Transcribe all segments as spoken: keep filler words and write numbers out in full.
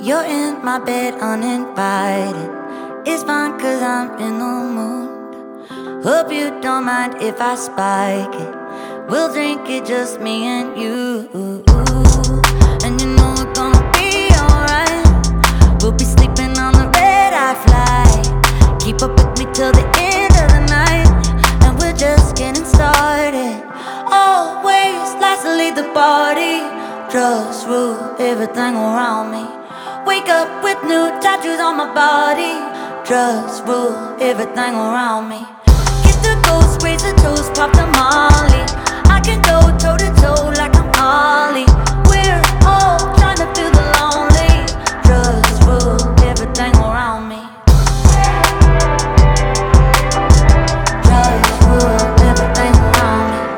You're in my bed uninvited. It's fine cause I'm in the mood. Hope you don't mind if I spike it. We'll drink it, just me and you. And you know it's gonna be alright. We'll be sleeping on the red eye flight. Keep up with me till the end of the night, and we're just getting started. Always last to leave the party. Drugs rule everything around me. Wake up with new tattoos on my body. Drugs rule everything around me. Get the ghost, raise the toast, pop the molly. I can go toe to toe like I'm Ollie. We're all trying to feel the lonely. Drugs rule everything around me. Drugs rule everything around me.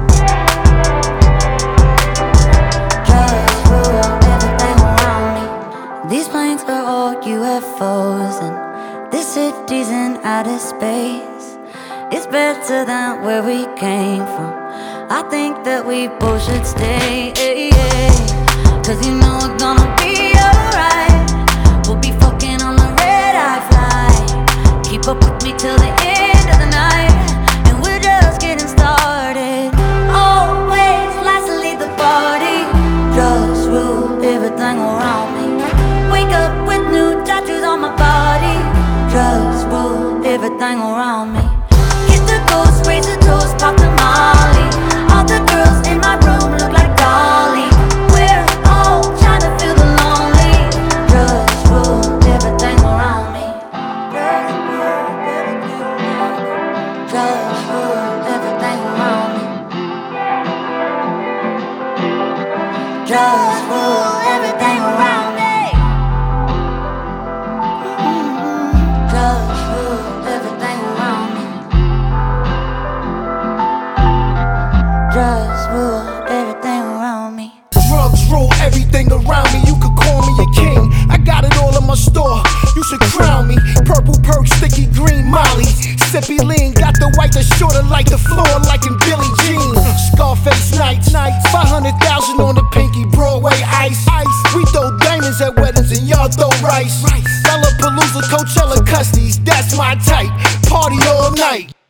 Drugs rule everything around me. These planes are all U F Os, and this city's in outer space. It's better than where we came from. I think that we both should stay, cause you know it's gonna be alright. We'll be fucking on the red eye flight. Keep up with me till the end of the night, and we're just getting started. Always last to leave the party. Drugs rule everything around me. Wake up with new tattoos on my body. Drugs rule everything around me. Get the ghost, raise the toast, pop the molly. All the girls in my room look like Dolly. We're all trying to feel the lonely. Drugs rule everything around me. Drugs rule everything around me. Drugs rule everything around me. Drugs rule everything around me. Drugs rule everything around me. Drugs rule everything around me. Drugs rule everything around me. You could call me a king. I got it all in my store. You should crown me. Purple perk, sticky green Molly. Sippy lean, got the white that's shorter like the floor, like in Billie Jean. Scarface nights, five hundred thousand on the pinky, Broadway ice. We throw diamonds at weddings and y'all throw rice. Lollapalooza, Coachella, Custies, that's my type. Party all night.